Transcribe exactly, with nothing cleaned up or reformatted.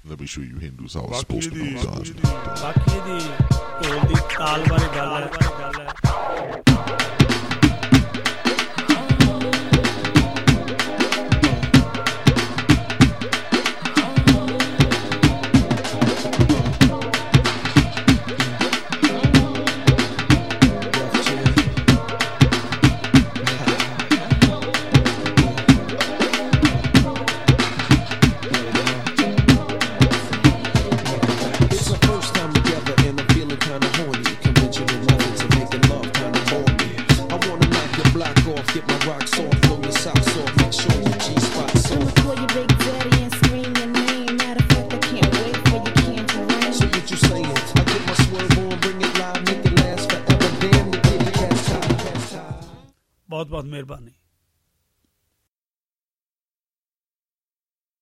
Let me show you Hindus how it's ਬਾਕੀ supposed to the be done. ਬਾਕੀ ਦੀ ਢੋਲ ਦੀ ਤਾਲ ਬਾਰੇ ਗੱਲ ਹੈ Get my rocks off, blow your socks off, make sure your G-spot's off. I'ma call your big daddy and scream your name. Matter of fact, I can't wait for your candy rain. So what you saying? I get my swerve on, bring it live, make it last forever. Damn, the kitty cat's tired. बहुत बहुत मेहरबानी